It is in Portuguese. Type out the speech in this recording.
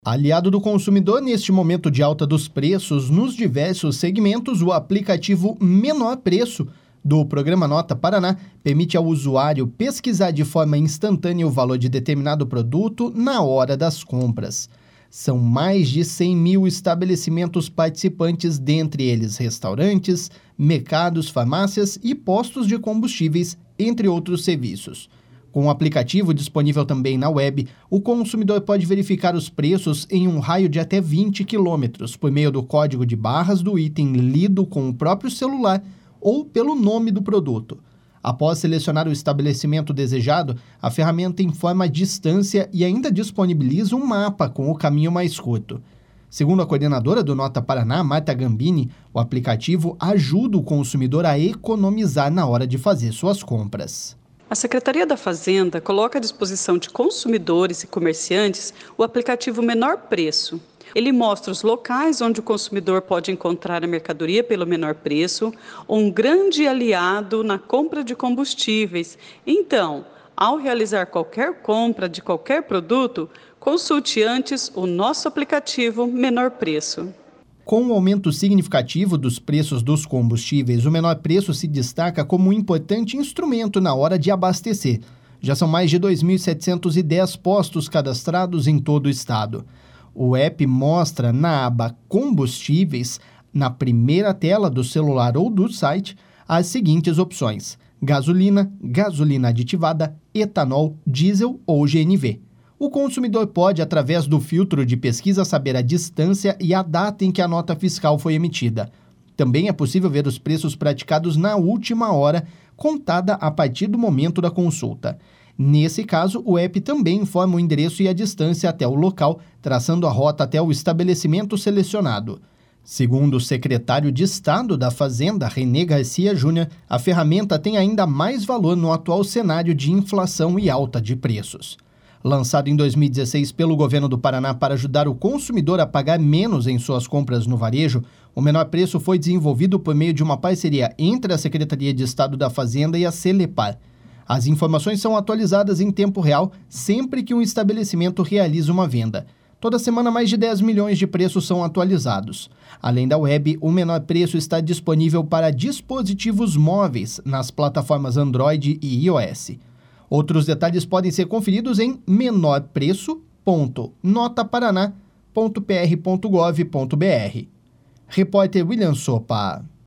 Aliado do consumidor neste momento de alta dos preços nos diversos segmentos, o aplicativo Menor Preço do Programa Nota Paraná permite ao usuário pesquisar de forma instantânea o valor de determinado produto na hora das compras. São mais de 100 mil estabelecimentos participantes, dentre eles restaurantes, mercados, farmácias e postos de combustíveis, entre outros serviços. Com o aplicativo disponível também na web, o consumidor pode verificar os preços em um raio de até 20 quilômetros por meio do código de barras do item lido com o próprio celular ou pelo nome do produto. Após selecionar o estabelecimento desejado, a ferramenta informa a distância e ainda disponibiliza um mapa com o caminho mais curto. Segundo a coordenadora do Nota Paraná, Marta Gambini, o aplicativo ajuda o consumidor a economizar na hora de fazer suas compras. A Secretaria da Fazenda coloca à disposição de consumidores e comerciantes o aplicativo Menor Preço. Ele mostra os locais onde o consumidor pode encontrar a mercadoria pelo menor preço, um grande aliado na compra de combustíveis. Então, ao realizar qualquer compra de qualquer produto, consulte antes o nosso aplicativo Menor Preço. Com o aumento significativo dos preços dos combustíveis, o Menor Preço se destaca como um importante instrumento na hora de abastecer. Já são mais de 2.710 postos cadastrados em todo o estado. O app mostra na aba Combustíveis, na primeira tela do celular ou do site, as seguintes opções: gasolina, gasolina aditivada, etanol, diesel ou GNV. O consumidor pode, através do filtro de pesquisa, saber a distância e a data em que a nota fiscal foi emitida. Também é possível ver os preços praticados na última hora, contada a partir do momento da consulta. Nesse caso, o app também informa o endereço e a distância até o local, traçando a rota até o estabelecimento selecionado. Segundo o secretário de Estado da Fazenda, René Garcia Júnior, a ferramenta tem ainda mais valor no atual cenário de inflação e alta de preços. Lançado em 2016 pelo governo do Paraná para ajudar o consumidor a pagar menos em suas compras no varejo, o Menor Preço foi desenvolvido por meio de uma parceria entre a Secretaria de Estado da Fazenda e a Celepar. As informações são atualizadas em tempo real sempre que um estabelecimento realiza uma venda. Toda semana, mais de 10 milhões de preços são atualizados. Além da web, o Menor Preço está disponível para dispositivos móveis nas plataformas Android e iOS. Outros detalhes podem ser conferidos em menorpreço.notaparaná.pr.gov.br. Repórter William Sopa.